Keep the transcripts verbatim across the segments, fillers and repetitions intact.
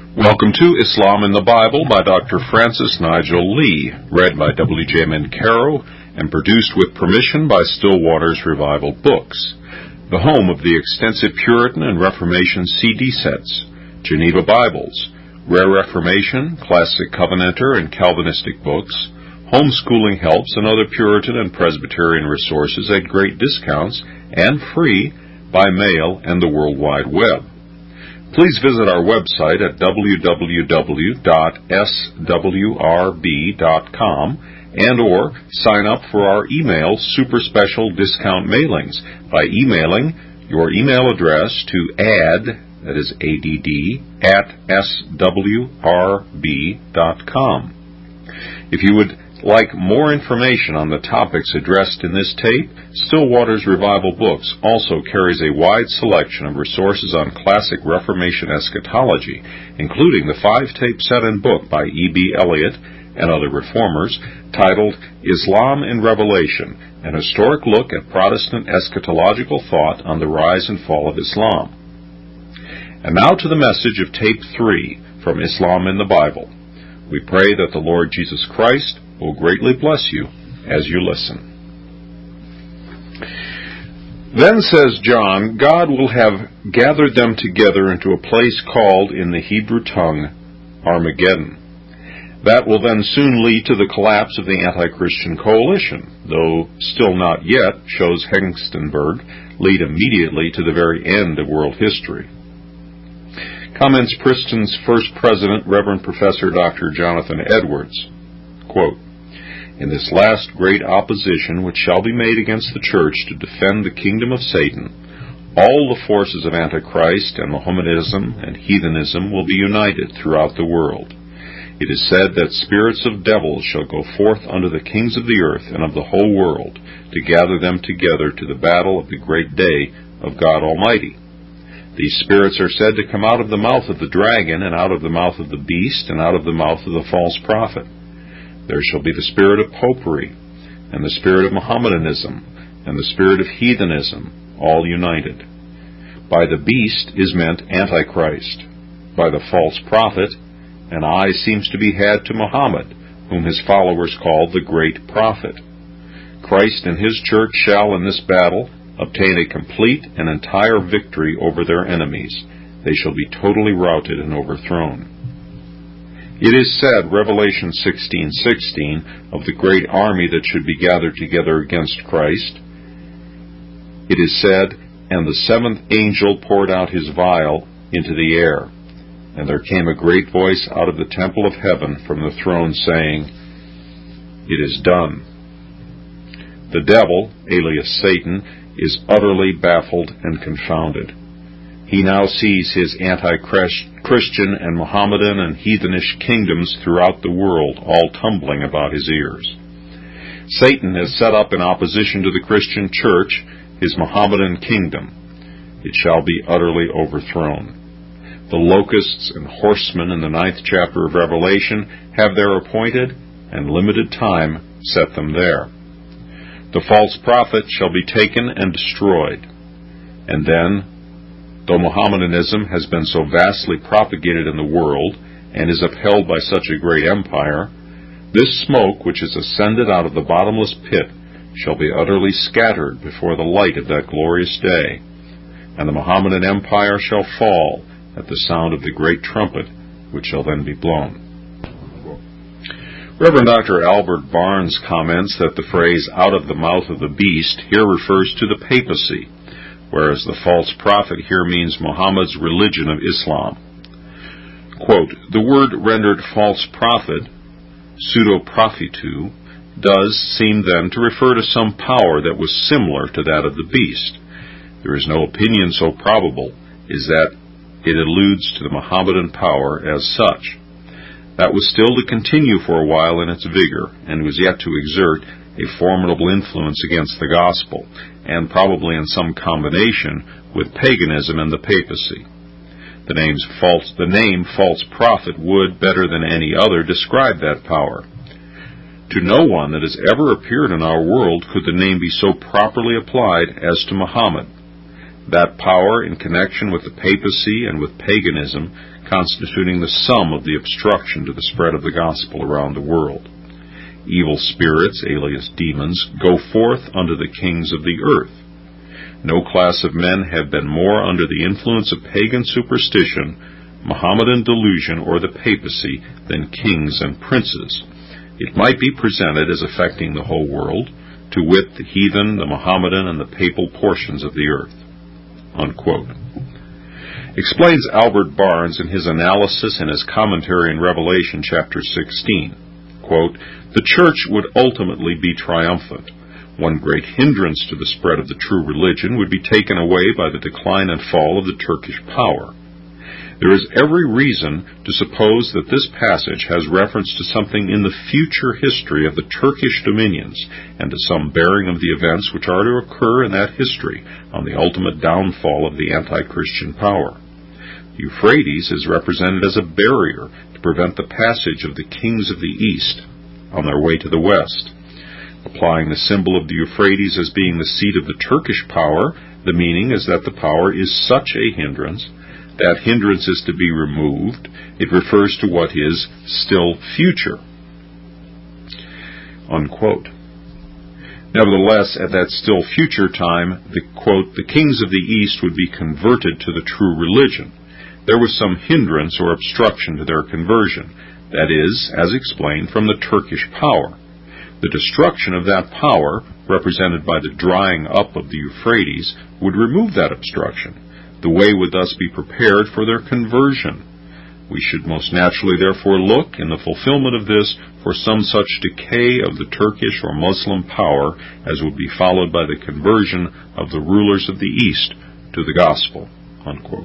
Welcome to Islam in the Bible by Doctor Francis Nigel Lee, read by W J Mancaro and produced with permission by Still Waters Revival Books, the home of the extensive Puritan and Reformation C D sets, Geneva Bibles, Rare Reformation, Classic Covenanter, and Calvinistic books, homeschooling helps, and other Puritan and Presbyterian resources at great discounts and free by mail and the World Wide Web. Please visit our website at w w w dot s w r b dot com and or sign up for our email super special discount mailings by emailing your email address to add, that is A D D, at s w r b dot com. If you would like more information on the topics addressed in this tape, Still Waters Revival Books also carries a wide selection of resources on classic Reformation eschatology, including the five-tape set and book by E B Elliott and other reformers titled Islam in Revelation, an historic look at Protestant eschatological thought on the rise and fall of Islam. And now to the message of Tape three from Islam in the Bible. We pray that the Lord Jesus Christ will greatly bless you as you listen. Then says John, God will have gathered them together into a place called in the Hebrew tongue Armageddon. That will then soon lead to the collapse of the anti-Christian coalition, though still not yet, shows Hengstenberg, lead immediately to the very end of world history. Comments Princeton's first president, Reverend Professor Doctor Jonathan Edwards, quote, in this last great opposition which shall be made against the church to defend the kingdom of Satan, all the forces of Antichrist and Mohammedanism and heathenism will be united throughout the world. It is said that spirits of devils shall go forth unto the kings of the earth and of the whole world, to gather them together to the battle of the great day of God Almighty. These spirits are said to come out of the mouth of the dragon, and out of the mouth of the beast, and out of the mouth of the false prophet. There shall be the spirit of popery, and the spirit of Mohammedanism, and the spirit of heathenism, all united. By the beast is meant Antichrist. By the false prophet, an eye seems to be had to Muhammad, whom his followers call the great prophet. Christ and his church shall in this battle obtain a complete and entire victory over their enemies. They shall be totally routed and overthrown. It is said, Revelation sixteen sixteen, of the great army that should be gathered together against Christ. It is said, and the seventh angel poured out his vial into the air, and there came a great voice out of the temple of heaven from the throne, saying, it is done. The devil, alias Satan, is utterly baffled and confounded. He now sees his anti-Christian and Mohammedan and heathenish kingdoms throughout the world all tumbling about his ears. Satan has set up in opposition to the Christian church his Mohammedan kingdom. It shall be utterly overthrown. The locusts and horsemen in the ninth chapter of Revelation have their appointed and limited time set them there. The false prophet shall be taken and destroyed. And then, though Mohammedanism has been so vastly propagated in the world and is upheld by such a great empire, this smoke which is ascended out of the bottomless pit shall be utterly scattered before the light of that glorious day, and the Mohammedan empire shall fall at the sound of the great trumpet which shall then be blown. Reverend Doctor Albert Barnes comments that the phrase out of the mouth of the beast here refers to the papacy, whereas the false prophet here means Muhammad's religion of Islam. Quote, the word rendered false prophet, pseudo-prophetu, does seem then to refer to some power that was similar to that of the beast. There is no opinion so probable as that it alludes to the Mohammedan power as such. That was still to continue for a while in its vigor, and was yet to exert a formidable influence against the gospel, and probably in some combination with paganism and the papacy. The, name's false, the name false prophet would, better than any other, describe that power. To no one that has ever appeared in our world could the name be so properly applied as to Muhammad. that power in connection with the papacy and with paganism constituting the sum of the obstruction to the spread of the gospel around the world. Evil spirits, alias demons, go forth unto the kings of the earth. No class of men have been more under the influence of pagan superstition, Mohammedan delusion, or the papacy than kings and princes. It might be presented as affecting the whole world, to wit, the heathen, the Mohammedan, and the papal portions of the earth." Unquote. Explains Albert Barnes in his analysis and his commentary in Revelation chapter sixteen. Quote, "The church would ultimately be triumphant. One great hindrance to the spread of the true religion would be taken away by the decline and fall of the Turkish power. There is every reason to suppose that this passage has reference to something in the future history of the Turkish dominions and to some bearing of the events which are to occur in that history on the ultimate downfall of the anti-Christian power. The Euphrates is represented as a barrier to prevent the passage of the kings of the East on their way to the West. Applying the symbol of the Euphrates as being the seat of the Turkish power, the meaning is that the power is such a hindrance. That hindrance is to be removed. It refers to what is still future." Unquote. Nevertheless, at that still future time, the, quote, "the kings of the East would be converted to the true religion. There was some hindrance or obstruction to their conversion, that is, as explained, from the Turkish power. The destruction of that power, represented by the drying up of the Euphrates, would remove that obstruction. The way would thus be prepared for their conversion. We should most naturally therefore look, in the fulfillment of this, for some such decay of the Turkish or Muslim power as would be followed by the conversion of the rulers of the East to the gospel." Unquote.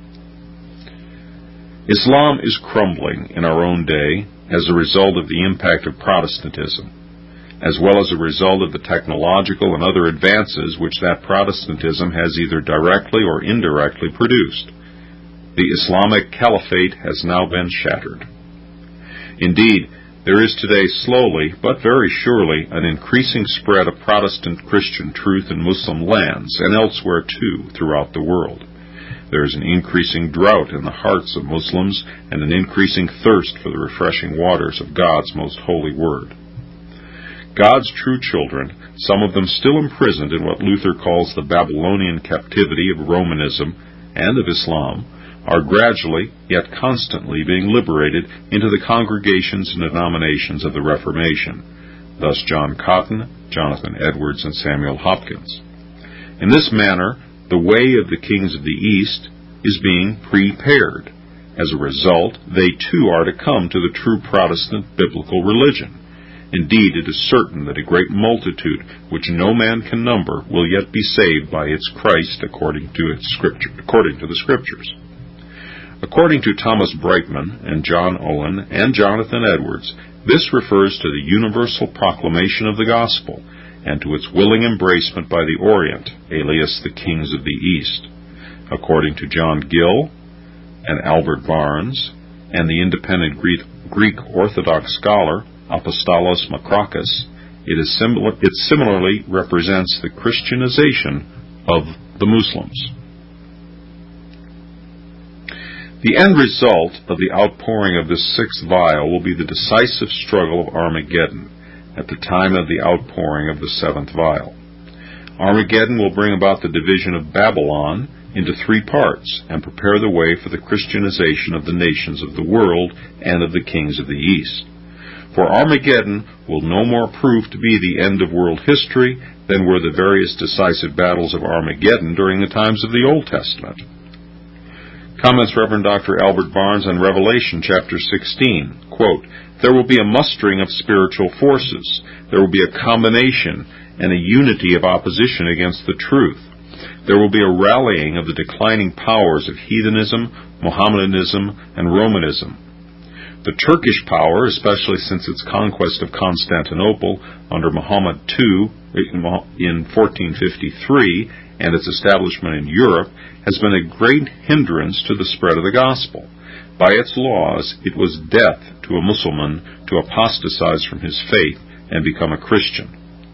Islam is crumbling in our own day as a result of the impact of Protestantism, as well as a result of the technological and other advances which that Protestantism has either directly or indirectly produced. The Islamic Caliphate has now been shattered. Indeed, there is today slowly, but very surely, an increasing spread of Protestant Christian truth in Muslim lands, and elsewhere too, throughout the world. There is an increasing drought in the hearts of Muslims, and an increasing thirst for the refreshing waters of God's most holy word. God's true children, some of them still imprisoned in what Luther calls the Babylonian captivity of Romanism and of Islam, are gradually, yet constantly, being liberated into the congregations and denominations of the Reformation, thus John Cotton, Jonathan Edwards, and Samuel Hopkins. In this manner, the way of the kings of the East is being prepared. As a result, they too are to come to the true Protestant biblical religion. Indeed, it is certain that a great multitude, which no man can number, will yet be saved by its Christ according to its scripture, according to the Scriptures. According to Thomas Brightman and John Owen and Jonathan Edwards, this refers to the universal proclamation of the gospel and to its willing embracement by the Orient, alias the kings of the East. According to John Gill and Albert Barnes and the independent Greek, Greek Orthodox scholar Apostolos Makrakis, it, is similar, it similarly represents the Christianization of the Muslims. The end result of the outpouring of this sixth vial will be the decisive struggle of Armageddon at the time of the outpouring of the seventh vial. Armageddon will bring about the division of Babylon into three parts and prepare the way for the Christianization of the nations of the world and of the kings of the East. For Armageddon will no more prove to be the end of world history than were the various decisive battles of Armageddon during the times of the Old Testament. Comments Reverend Doctor Albert Barnes on Revelation chapter sixteen, quote, "There will be a mustering of spiritual forces. There will be a combination and a unity of opposition against the truth. There will be a rallying of the declining powers of heathenism, Mohammedanism, and Romanism. The Turkish power, especially since its conquest of Constantinople under Muhammad the Second in fourteen fifty-three and its establishment in Europe, has been a great hindrance to the spread of the gospel. By its laws, it was death to a Mussulman to apostatize from his faith and become a Christian.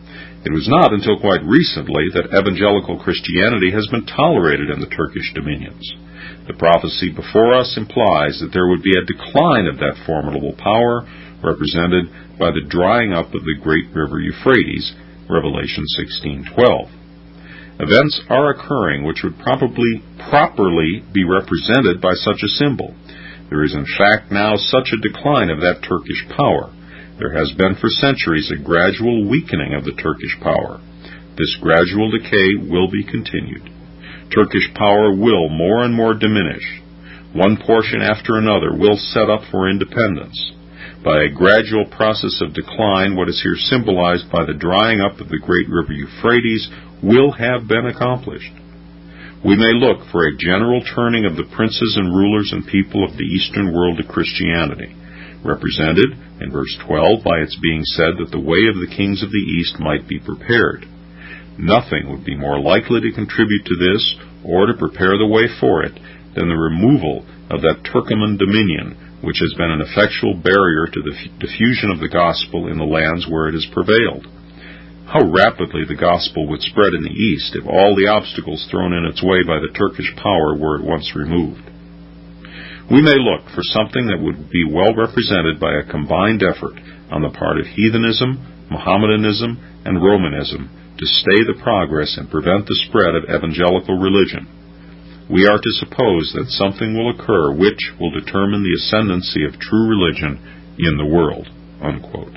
It was not until quite recently that evangelical Christianity has been tolerated in the Turkish dominions. The prophecy before us implies that there would be a decline of that formidable power, represented by the drying up of the great river Euphrates, Revelation sixteen twelve. Events are occurring which would probably properly be represented by such a symbol. There is in fact now such a decline of that Turkish power. There has been for centuries a gradual weakening of the Turkish power. This gradual decay will be continued. Turkish power will more and more diminish. One portion after another will set up for independence. By a gradual process of decline, what is here symbolized by the drying up of the great river Euphrates will have been accomplished. We may look for a general turning of the princes and rulers and people of the Eastern world to Christianity, represented in verse twelve by its being said that the way of the kings of the East might be prepared. Nothing would be more likely to contribute to this, or to prepare the way for it, than the removal of that Turkoman dominion, which has been an effectual barrier to the diffusion of the gospel in the lands where it has prevailed. How rapidly the gospel would spread in the East if all the obstacles thrown in its way by the Turkish power were at once removed. We may look for something that would be well represented by a combined effort on the part of heathenism, Mohammedanism, and Romanism to stay the progress and prevent the spread of evangelical religion. We are to suppose that something will occur which will determine the ascendancy of true religion in the world." Unquote.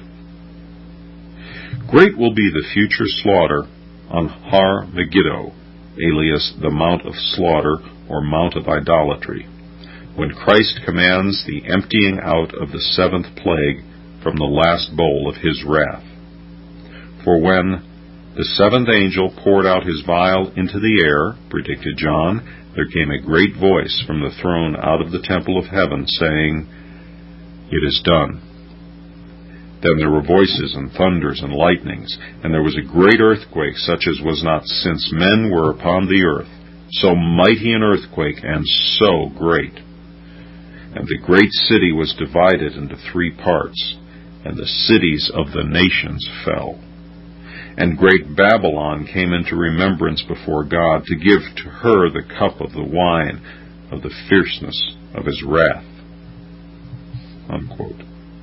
Great will be the future slaughter on Har Megiddo, alias the Mount of Slaughter or Mount of Idolatry, when Christ commands the emptying out of the seventh plague from the last bowl of his wrath. For when the seventh angel poured out his vial into the air, predicted John, there came a great voice from the throne out of the temple of heaven, saying, "It is done." Then there were voices and thunders and lightnings, and there was a great earthquake, such as was not since men were upon the earth, so mighty an earthquake and so great. And the great city was divided into three parts, and the cities of the nations fell. And great Babylon came into remembrance before God, to give to her the cup of the wine of the fierceness of his wrath. Unquote.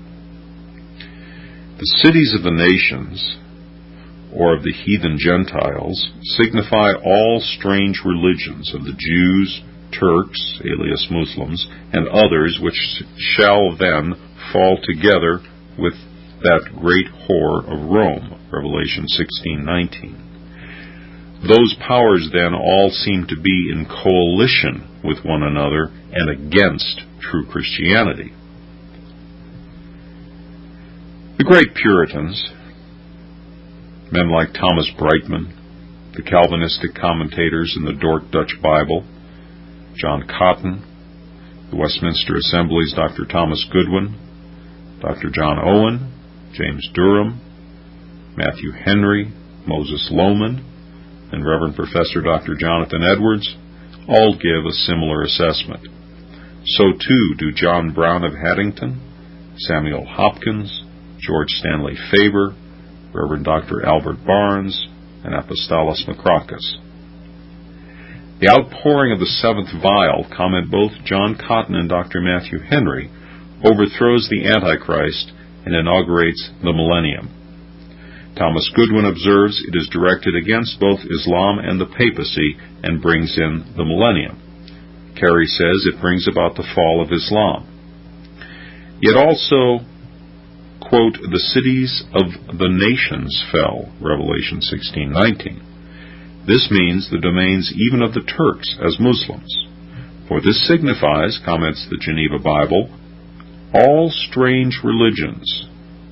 The cities of the nations, or of the heathen Gentiles, signify all strange religions of the Jews, Turks, alias Muslims, and others which shall then fall together with that great whore of Rome, Revelation sixteen nineteen. Those powers then all seem to be in coalition with one another and against true Christianity. The great Puritans, men like Thomas Brightman, the Calvinistic commentators in the Dort Dutch Bible, John Cotton, the Westminster Assembly's Doctor Thomas Goodwin, Doctor John Owen, James Durham, Matthew Henry, Moses Lohman, and Reverend Professor Doctor Jonathan Edwards all give a similar assessment. So too do John Brown of Haddington, Samuel Hopkins, George Stanley Faber, Reverend Doctor Albert Barnes, and Apostolos Makrakis. The outpouring of the seventh vial, comment both John Cotton and Doctor Matthew Henry, overthrows the Antichrist and inaugurates the millennium. Thomas Goodwin observes it is directed against both Islam and the papacy and brings in the millennium. Carey says it brings about the fall of Islam. Yet also, quote, the cities of the nations fell, Revelation sixteen nineteen. This means the domains even of the Turks as Muslims. For this signifies, comments the Geneva Bible, all strange religions,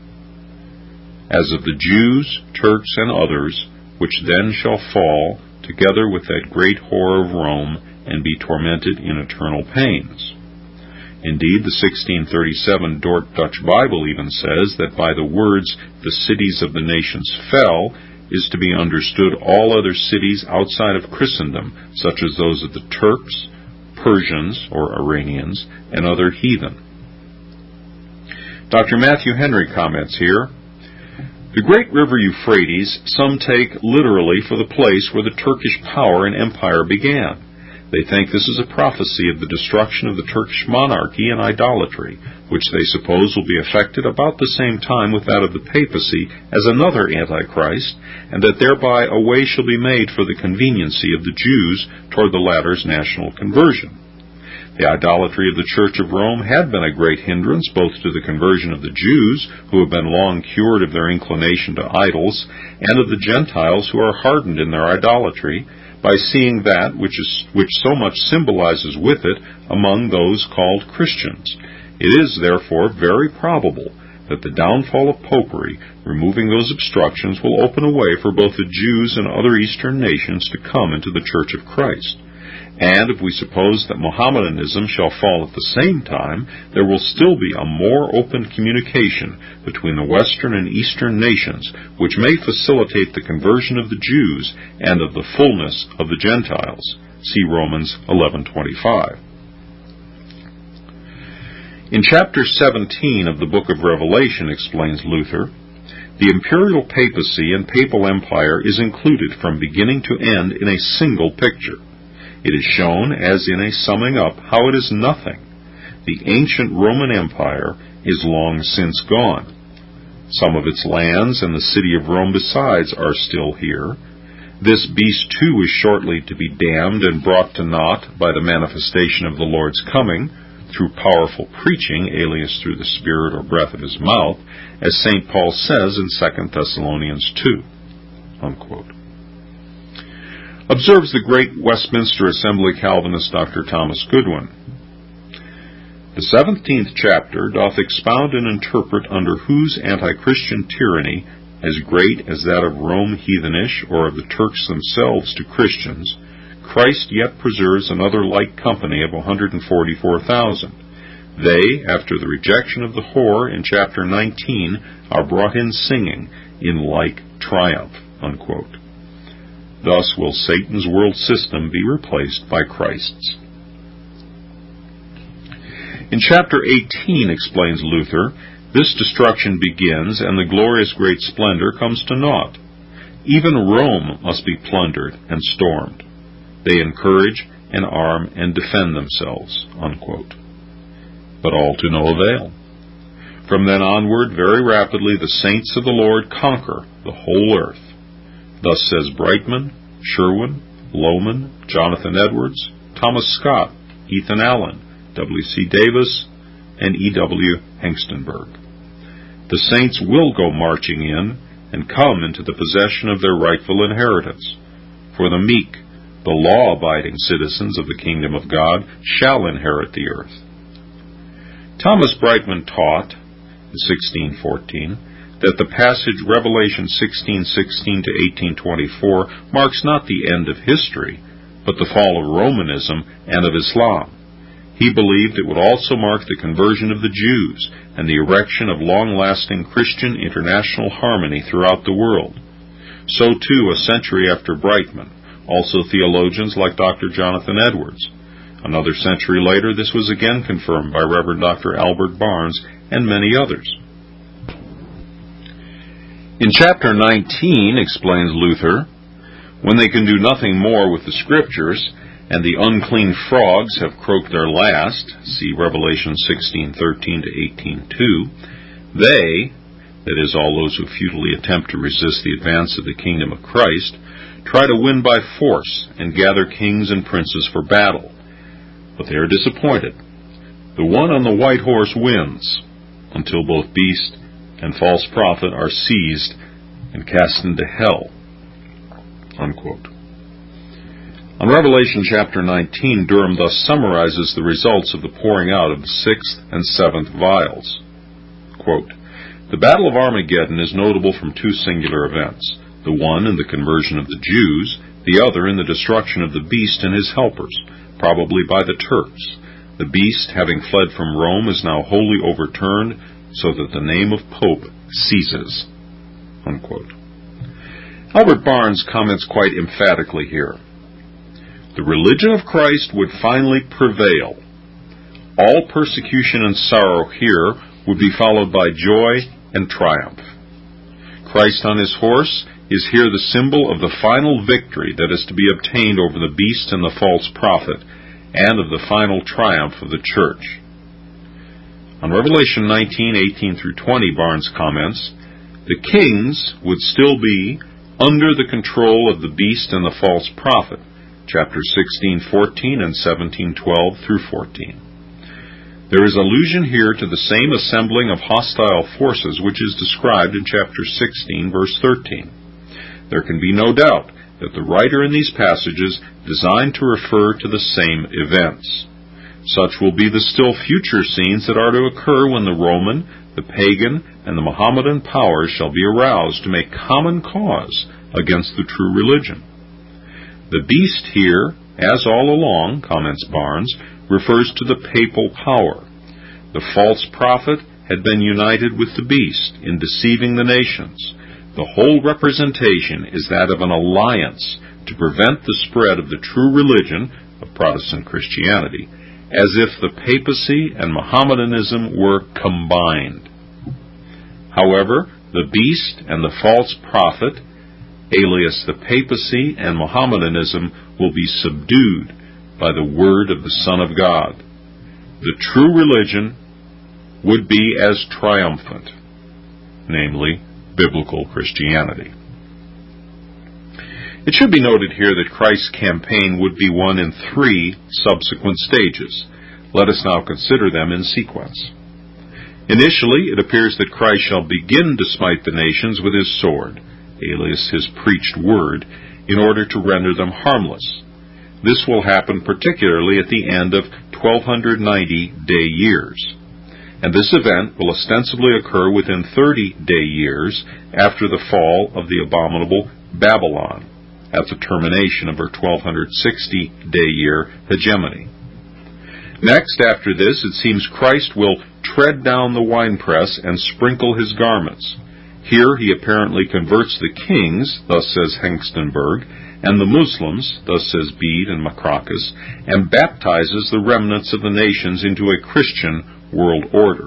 as of the Jews, Turks, and others, which then shall fall together with that great whore of Rome, and be tormented in eternal pains. Indeed, the sixteen thirty-seven Dort Dutch Bible even says that by the words, the cities of the nations fell, is to be understood all other cities outside of Christendom, such as those of the Turks, Persians, or Iranians, and other heathen. Doctor Matthew Henry comments here, The great river Euphrates some take literally for the place where the Turkish power and empire began. They think this is a prophecy of the destruction of the Turkish monarchy and idolatry, which they suppose will be effected about the same time with that of the papacy as another Antichrist, and that thereby a way shall be made for the conveniency of the Jews toward the latter's national conversion. The idolatry of the Church of Rome had been a great hindrance both to the conversion of the Jews, who have been long cured of their inclination to idols, and of the Gentiles who are hardened in their idolatry, by seeing that which is which so much symbolizes with it among those called Christians. It is, therefore, very probable that the downfall of popery, removing those obstructions, will open a way for both the Jews and other Eastern nations to come into the Church of Christ. And if we suppose that Mohammedanism shall fall at the same time, there will still be a more open communication between the Western and Eastern nations, which may facilitate the conversion of the Jews and of the fullness of the Gentiles. See Romans eleven twenty-five. In chapter seventeen of the book of Revelation, explains Luther, the imperial papacy and papal empire is included from beginning to end in a single picture. It is shown, as in a summing up, how it is nothing. The ancient Roman Empire is long since gone. Some of its lands and the city of Rome besides are still here. This beast too is shortly to be damned and brought to naught by the manifestation of the Lord's coming, through powerful preaching, alias through the spirit or breath of his mouth, as Saint Paul says in Second Thessalonians two. Unquote. Observes the great Westminster Assembly Calvinist Doctor Thomas Goodwin. The seventeenth chapter doth expound and interpret under whose anti-Christian tyranny, as great as that of Rome heathenish or of the Turks themselves to Christians, Christ yet preserves another like company of one hundred forty-four thousand. They, after the rejection of the whore in chapter nineteen, are brought in singing in like triumph. Unquote. Thus will Satan's world system be replaced by Christ's. In chapter eighteen, explains Luther, this destruction begins and the glorious great splendor comes to naught. Even Rome must be plundered and stormed. They encourage and arm and defend themselves. Unquote. But all to no avail. From then onward, very rapidly, the saints of the Lord conquer the whole earth. Thus says Brightman, Sherwin, Lohman, Jonathan Edwards, Thomas Scott, Ethan Allen, W C Davis, and E W Hengstenberg. The saints will go marching in and come into the possession of their rightful inheritance. For the meek, the law-abiding citizens of the kingdom of God shall inherit the earth. Thomas Brightman taught, in sixteen fourteen, that the passage Revelation sixteen sixteen to eighteen twenty-four marks not the end of history, but the fall of Romanism and of Islam. He believed it would also mark the conversion of the Jews and the erection of long-lasting Christian international harmony throughout the world. So too, a century after Brightman, also theologians like Doctor Jonathan Edwards. Another century later, this was again confirmed by Reverend Doctor Albert Barnes and many others. In chapter nineteen, explains Luther, when they can do nothing more with the Scriptures, and the unclean frogs have croaked their last, see Revelation sixteen thirteen to eighteen two, they, that is, all those who futilely attempt to resist the advance of the kingdom of Christ, try to win by force and gather kings and princes for battle. But they are disappointed. The one on the white horse wins, until both beast and false prophet are seized and cast into hell. Unquote. On Revelation chapter nineteen, Durham thus summarizes the results of the pouring out of the sixth and seventh vials. Quote, the Battle of Armageddon is notable from two singular events, the one in the conversion of the Jews, the other in the destruction of the beast and his helpers, probably by the Turks. The beast, having fled from Rome, is now wholly overturned, so that the name of Pope ceases. Unquote. Albert Barnes comments quite emphatically here. The religion of Christ would finally prevail. All persecution and sorrow here would be followed by joy and triumph. Christ on his horse is here the symbol of the final victory that is to be obtained over the beast and the false prophet, and of the final triumph of the church. On Revelation nineteen, eighteen through twenty, Barnes comments, the kings would still be under the control of the beast and the false prophet, chapters sixteen, fourteen, and seventeen, twelve through fourteen. There is allusion here to the same assembling of hostile forces which is described in chapter sixteen, verse thirteen. There can be no doubt that the writer in these passages designed to refer to the same events. Such will be the still future scenes that are to occur when the Roman, the pagan, and the Mohammedan powers shall be aroused to make common cause against the true religion. The beast here, as all along, comments Barnes, refers to the papal power. The false prophet had been united with the beast in deceiving the nations. The whole representation is that of an alliance to prevent the spread of the true religion of Protestant Christianity, as if the papacy and Mohammedanism were combined. However, the beast and the false prophet, alias the papacy and Mohammedanism, will be subdued by the word of the Son of God. The true religion would be as triumphant, namely, biblical Christianity. It should be noted here that Christ's campaign would be one in three subsequent stages. Let us now consider them in sequence. Initially, it appears that Christ shall begin to smite the nations with his sword, alias his preached word, in order to render them harmless. This will happen particularly at the end of twelve ninety day years, and this event will ostensibly occur within thirty day years after the fall of the abominable Babylon, at the termination of her twelve sixty day year hegemony. Next, after this, it seems Christ will tread down the winepress and sprinkle his garments. Here he apparently converts the kings, thus says Hengstenberg, and the Muslims, thus says Bede and Makrakis, and baptizes the remnants of the nations into a Christian world order.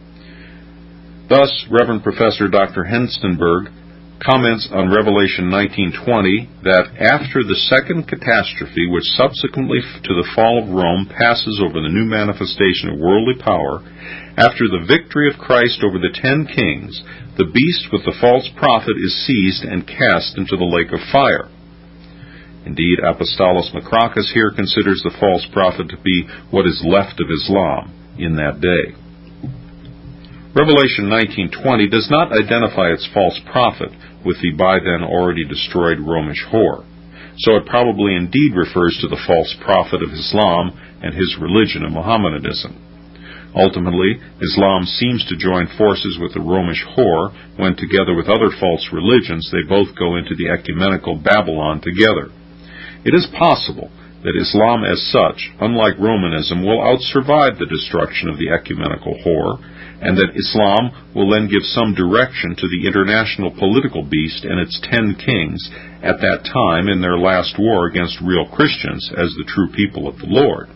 Thus, Reverend Professor Doctor Hengstenberg comments on Revelation nineteen twenty that after the second catastrophe, which subsequently to the fall of Rome passes over the new manifestation of worldly power, after the victory of Christ over the ten kings, the beast with the false prophet is seized and cast into the lake of fire. Indeed, Apostolos Makrakis here considers the false prophet to be what is left of Islam in that day. Revelation nineteen twenty does not identify its false prophet with the by then already destroyed Romish whore, so it probably indeed refers to the false prophet of Islam and his religion of Mohammedanism. Ultimately, Islam seems to join forces with the Romish whore when, together with other false religions, they both go into the ecumenical Babylon together. It is possible that Islam as such, unlike Romanism, will outsurvive the destruction of the ecumenical whore, and that Islam will then give some direction to the international political beast and its ten kings at that time in their last war against real Christians as the true people of the Lord.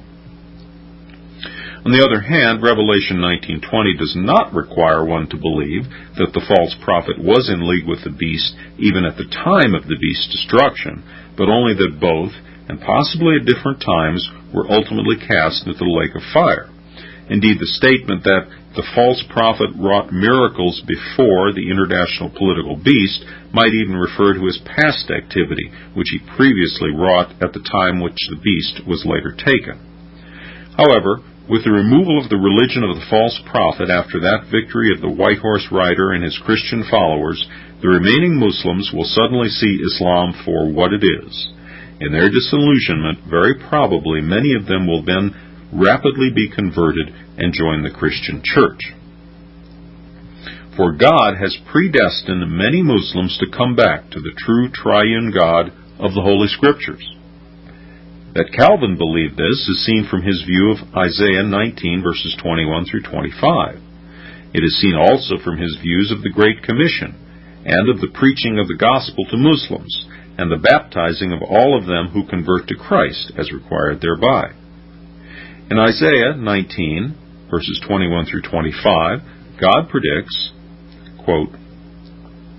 On the other hand, Revelation nineteen twenty does not require one to believe that the false prophet was in league with the beast even at the time of the beast's destruction, but only that both, and possibly at different times, were ultimately cast into the lake of fire. Indeed, the statement that the false prophet wrought miracles before the international political beast might even refer to his past activity, which he previously wrought at the time which the beast was later taken. However, with the removal of the religion of the false prophet after that victory of the white horse rider and his Christian followers, the remaining Muslims will suddenly see Islam for what it is. In their disillusionment, very probably many of them will then rapidly be converted and join the Christian church. For God has predestined many Muslims to come back to the true triune God of the Holy Scriptures. That Calvin believed this is seen from his view of Isaiah nineteen, verses twenty-one through twenty-five. It is seen also from his views of the Great Commission and of the preaching of the gospel to Muslims and the baptizing of all of them who convert to Christ as required thereby. In Isaiah nineteen, verses twenty-one through twenty-five, God predicts, quote,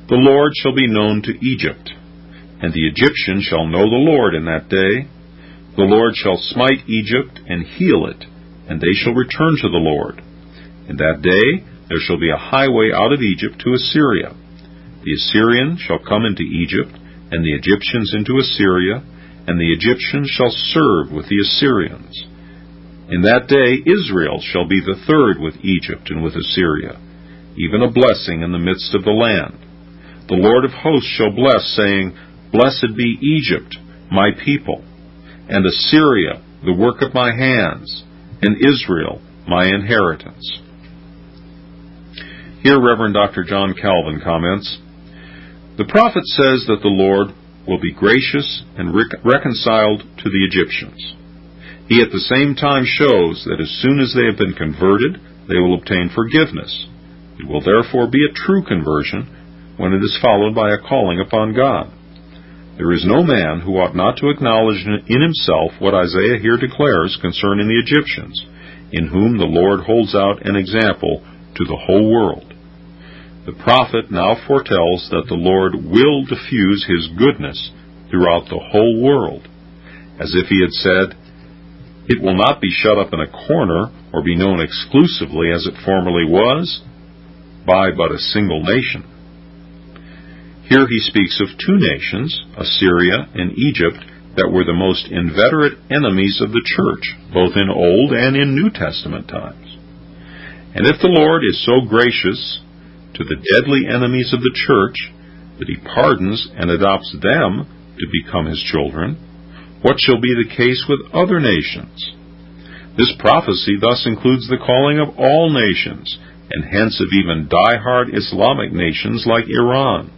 The Lord shall be known to Egypt, and the Egyptians shall know the Lord in that day. The Lord shall smite Egypt and heal it, and they shall return to the Lord. In that day there shall be a highway out of Egypt to Assyria. The Assyrian shall come into Egypt, and the Egyptians into Assyria, and the Egyptians shall serve with the Assyrians. In that day Israel shall be the third with Egypt and with Assyria, even a blessing in the midst of the land. The Lord of hosts shall bless, saying, Blessed be Egypt, my people, and Assyria, the work of my hands, and Israel, my inheritance. Here Reverend Doctor John Calvin comments, The prophet says that the Lord will be gracious and rec- reconciled to the Egyptians. He at the same time shows that as soon as they have been converted, they will obtain forgiveness. It will therefore be a true conversion when it is followed by a calling upon God. There is no man who ought not to acknowledge in himself what Isaiah here declares concerning the Egyptians, in whom the Lord holds out an example to the whole world. The prophet now foretells that the Lord will diffuse his goodness throughout the whole world, as if he had said, It will not be shut up in a corner or be known exclusively, as it formerly was, by but a single nation. Here he speaks of two nations, Assyria and Egypt, that were the most inveterate enemies of the church, both in Old and in New Testament times. And if the Lord is so gracious to the deadly enemies of the church that he pardons and adopts them to become his children, what shall be the case with other nations? This prophecy thus includes the calling of all nations, and hence of even die-hard Islamic nations like Iran.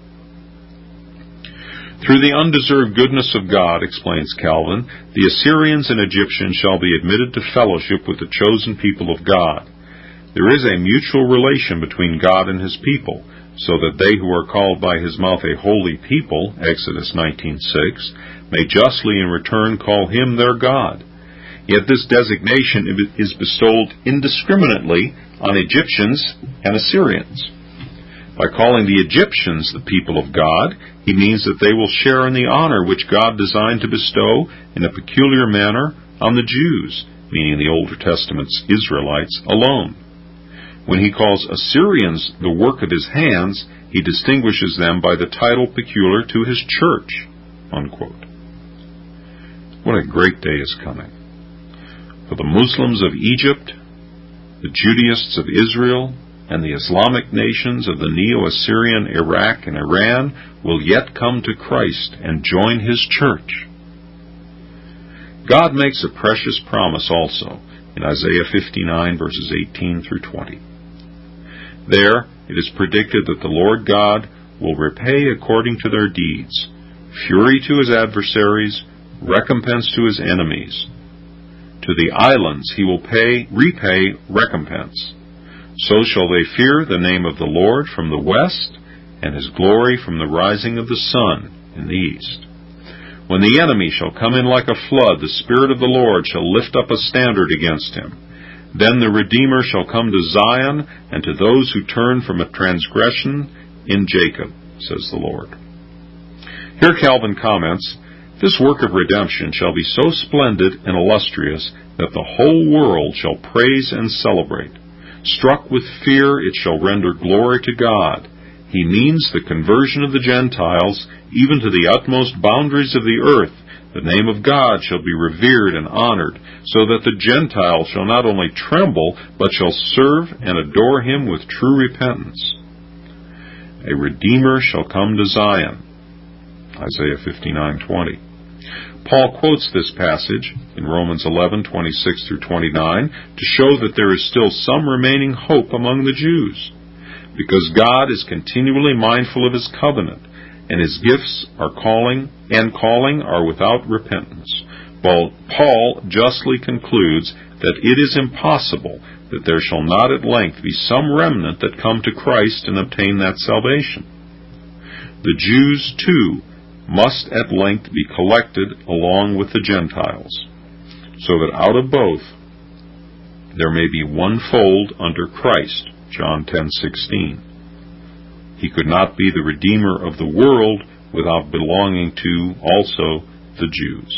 Through the undeserved goodness of God, explains Calvin, the Assyrians and Egyptians shall be admitted to fellowship with the chosen people of God. There is a mutual relation between God and his people, so that they who are called by his mouth a holy people, Exodus nineteen six, may justly in return call him their God. Yet this designation is bestowed indiscriminately on Egyptians and Assyrians. By calling the Egyptians the people of God, he means that they will share in the honor which God designed to bestow in a peculiar manner on the Jews, meaning the Old Testament's Israelites alone. When he calls Assyrians the work of his hands, he distinguishes them by the title peculiar to his church. Unquote. What a great day is coming. For the Muslims of Egypt, the Judaists of Israel, and the Islamic nations of the Neo-Assyrian Iraq and Iran will yet come to Christ and join his church. God makes a precious promise also in Isaiah fifty-nine, verses eighteen through twenty. There it is predicted that the Lord God will repay according to their deeds, fury to his adversaries, recompense to his enemies. To the islands he will pay, repay recompense. So shall they fear the name of the Lord from the west, and his glory from the rising of the sun in the east. When the enemy shall come in like a flood, the Spirit of the Lord shall lift up a standard against him. Then the Redeemer shall come to Zion, and to those who turn from a transgression in Jacob, says the Lord. Here Calvin comments, This work of redemption shall be so splendid and illustrious that the whole world shall praise and celebrate. Struck with fear, it shall render glory to God. He means the conversion of the Gentiles, even to the utmost boundaries of the earth. The name of God shall be revered and honored, so that the Gentiles shall not only tremble, but shall serve and adore him with true repentance. A Redeemer shall come to Zion. Isaiah fifty-nine twenty. Paul quotes this passage in Romans eleven twenty-six through twenty-nine to show that there is still some remaining hope among the Jews, because God is continually mindful of his covenant, and his gifts are calling and calling are without repentance. While Paul justly concludes that it is impossible that there shall not at length be some remnant that come to Christ and obtain that salvation. The Jews, too, must at length be collected along with the Gentiles, so that out of both there may be one fold under Christ, John ten sixteen. He could not be the Redeemer of the world without belonging to also the Jews.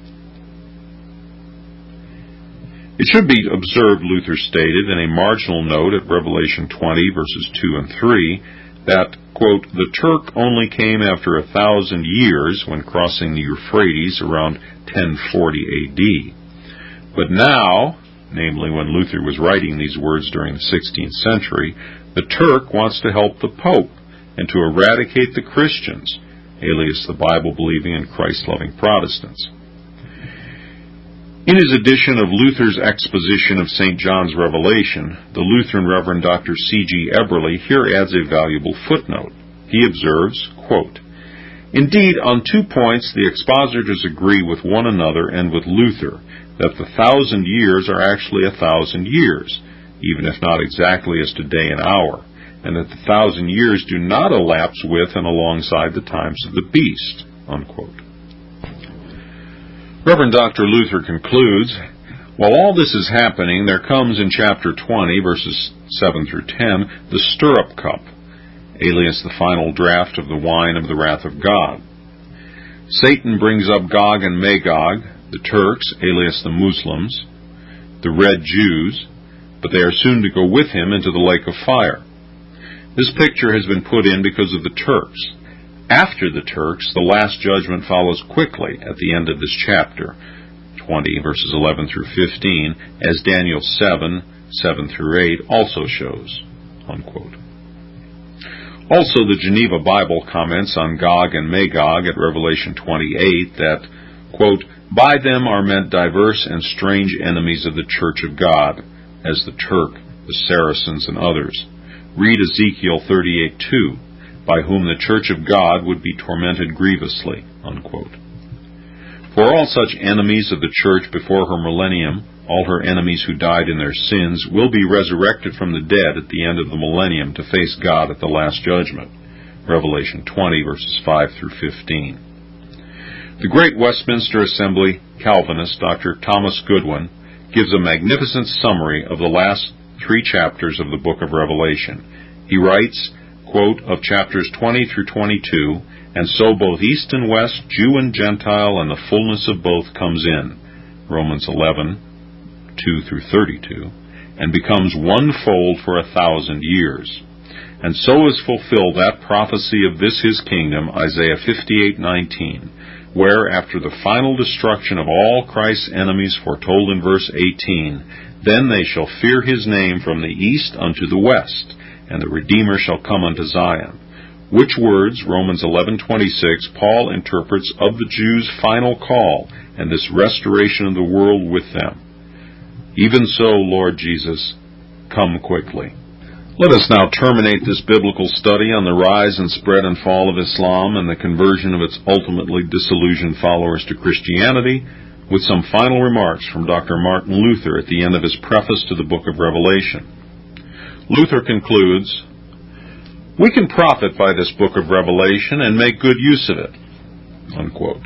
It should be observed, Luther stated in a marginal note at Revelation twenty, verses two and three, that, quote, the Turk only came after a thousand years when crossing the Euphrates around ten forty A D. But now, namely when Luther was writing these words during the sixteenth century, the Turk wants to help the Pope and to eradicate the Christians, alias the Bible-believing and Christ-loving Protestants. In his edition of Luther's exposition of Saint John's Revelation, the Lutheran Reverend Doctor C G Eberly here adds a valuable footnote. He observes, quote, indeed, on two points the expositors agree with one another and with Luther, that the thousand years are actually a thousand years, even if not exactly as to day and hour, and that the thousand years do not elapse with and alongside the times of the beast, unquote. Reverend Doctor Luther concludes, while all this is happening, there comes in chapter twenty, verses seven through ten, the stirrup cup, alias the final draught of the wine of the wrath of God. Satan brings up Gog and Magog, the Turks, alias the Muslims, the Red Jews, but they are soon to go with him into the lake of fire. This picture has been put in because of the Turks. After the Turks, the last judgment follows quickly at the end of this chapter, twenty, verses eleven through fifteen, as Daniel seven, seven through eight also shows, unquote. Also, the Geneva Bible comments on Gog and Magog at Revelation twenty-eight that, quote, by them are meant diverse and strange enemies of the church of God, as the Turk, the Saracens, and others. Read Ezekiel thirty-eight two, by whom the church of God would be tormented grievously, unquote. For all such enemies of the church before her millennium, all her enemies who died in their sins, will be resurrected from the dead at the end of the millennium to face God at the last judgment. Revelation twenty, verses five through fifteen. The great Westminster Assembly Calvinist, Doctor Thomas Goodwin, gives a magnificent summary of the last three chapters of the book of Revelation. He writes, quote, of chapters twenty through twenty-two, and so both East and West, Jew and Gentile, and the fullness of both comes in, Romans eleven, two through thirty-two, and becomes one fold for a thousand years. And so is fulfilled that prophecy of this his kingdom, Isaiah fifty-eight nineteen, where, after the final destruction of all Christ's enemies foretold in verse eighteen, then they shall fear his name from the east unto the west, and the Redeemer shall come unto Zion. Which words, Romans eleven twenty-six, Paul interprets of the Jews' final call, and this restoration of the world with them. Even so, Lord Jesus, come quickly. Let us now terminate this biblical study on the rise and spread and fall of Islam and the conversion of its ultimately disillusioned followers to Christianity with some final remarks from Doctor Martin Luther at the end of his preface to the book of Revelation. Luther concludes, we can profit by this book of Revelation and make good use of it, unquote.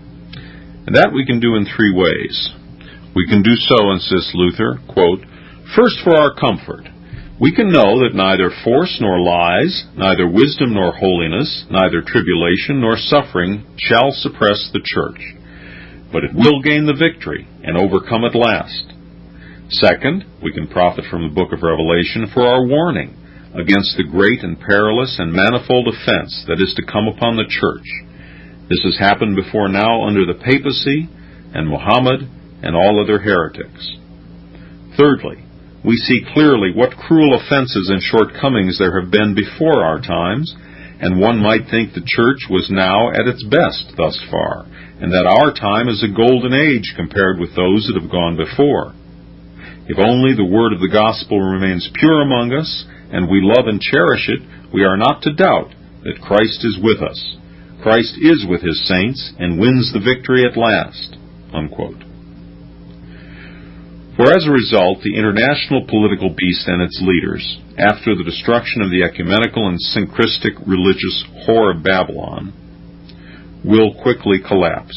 And that we can do in three ways. We can do so, insists Luther, quote, first for our comfort. We can know that neither force nor lies, neither wisdom nor holiness, neither tribulation nor suffering shall suppress the church, but it will gain the victory and overcome at last. Second, we can profit from the book of Revelation for our warning against the great and perilous and manifold offense that is to come upon the church. This has happened before now under the papacy and Muhammad and all other heretics. Thirdly, we see clearly what cruel offenses and shortcomings there have been before our times, and one might think the church was now at its best thus far, and that our time is a golden age compared with those that have gone before. If only the word of the gospel remains pure among us, and we love and cherish it, we are not to doubt that Christ is with us. Christ is with his saints and wins the victory at last, unquote. For as a result, the international political beast and its leaders, after the destruction of the ecumenical and syncretic religious whore of Babylon, will quickly collapse.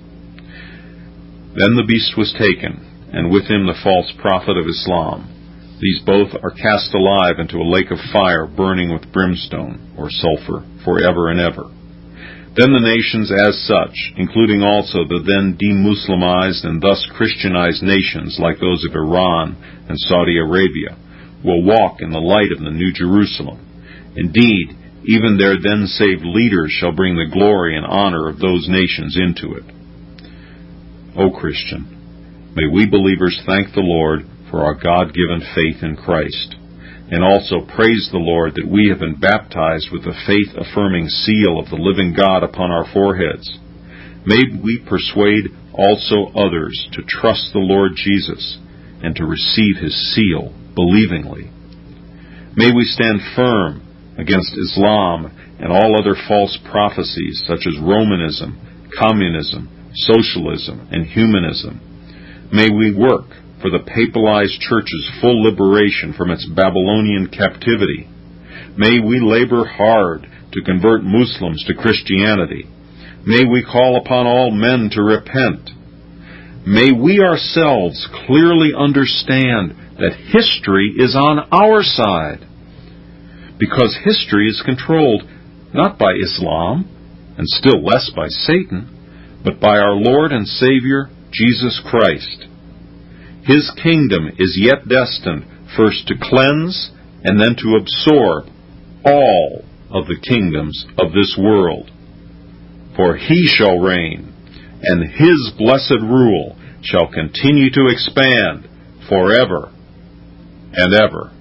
Then the beast was taken, and with him the false prophet of Islam. These both are cast alive into a lake of fire burning with brimstone, or sulfur, forever and ever. Then the nations as such, including also the then demuslimized and thus Christianized nations like those of Iran and Saudi Arabia, will walk in the light of the New Jerusalem. Indeed, even their then saved leaders shall bring the glory and honor of those nations into it. O Christian, may we believers thank the Lord for our God-given faith in Christ, and also praise the Lord that we have been baptized with the faith-affirming seal of the living God upon our foreheads. May we persuade also others to trust the Lord Jesus and to receive His seal believingly. May we stand firm against Islam and all other false prophecies such as Romanism, communism, socialism, and humanism. May we work for the papalized church's full liberation from its Babylonian captivity. May we labor hard to convert Muslims to Christianity. May we call upon all men to repent. May we ourselves clearly understand that history is on our side, because history is controlled not by Islam, and still less by Satan, but by our Lord and Savior, Jesus Christ. His kingdom is yet destined first to cleanse and then to absorb all of the kingdoms of this world. For He shall reign, and His blessed rule shall continue to expand forever and ever.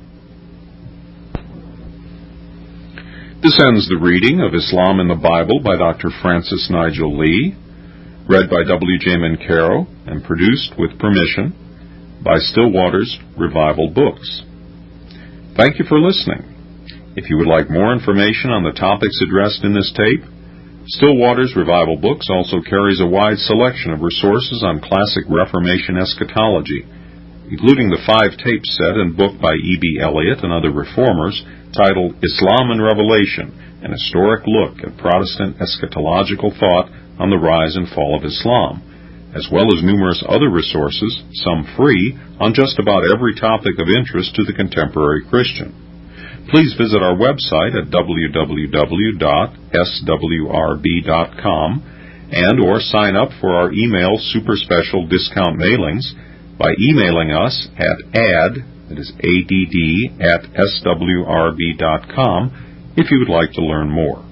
This ends the reading of Islam in the Bible by Doctor Francis Nigel Lee, read by W J Mancaro and produced with permission by Still Waters Revival Books. Thank you for listening. If you would like more information on the topics addressed in this tape, Still Waters Revival Books also carries a wide selection of resources on classic Reformation eschatology, including the five-tape set and book by E B Elliott and other reformers titled Islam and Revelation, an historic look at Protestant eschatological thought on the rise and fall of Islam, as well as numerous other resources, some free, on just about every topic of interest to the contemporary Christian. Please visit our website at w w w dot s w r b dot com and or sign up for our email super special discount mailings by emailing us at add, that is A D D, at s w r b dot com if you would like to learn more.